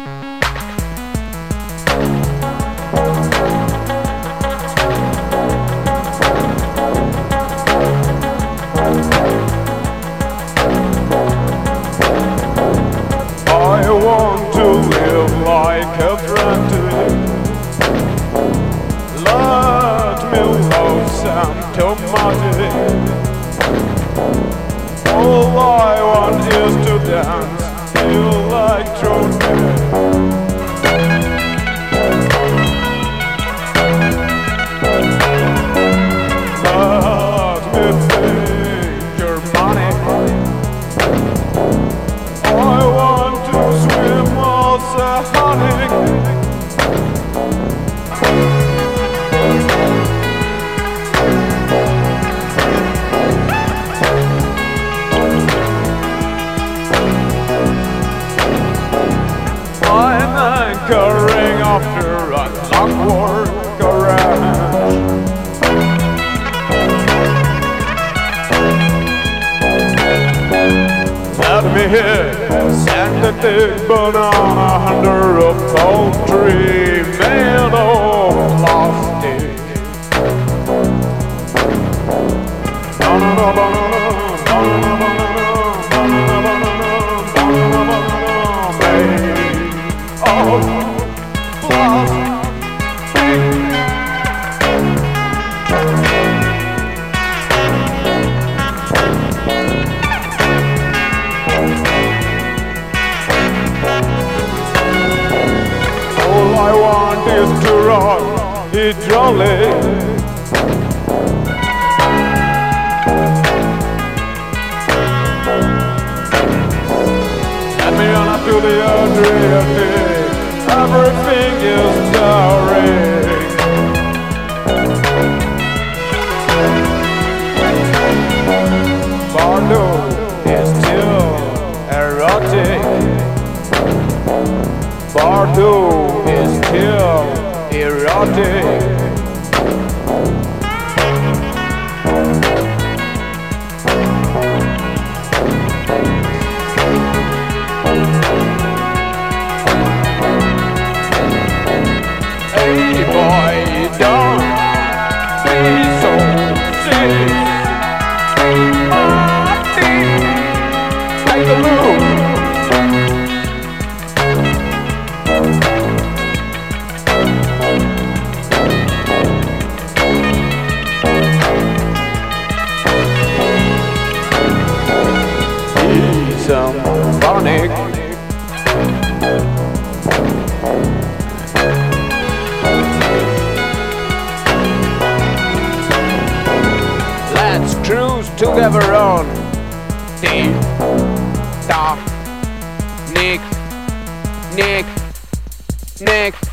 I want to live like a friend. Let me love some tomato. All I want is to dance, feel like Troy. Let me take your money. I want to swim also, honey. I'm anchoring after a clockwork garage. Let me hit synthetic banana under a palm tree made of plastic. Banana, banana, banana, banana, banana, banana, banana, banana, made of plastic. All I want is to rock it jolly. Let me on up to the Adriatic. Everything is darling. Bordeaux is still erotic. Bordeaux is still erotic. Hey boy, don't be so sick. Martin, take a look. Symphonic. Let's cruise together on Nick, Nick, Nick.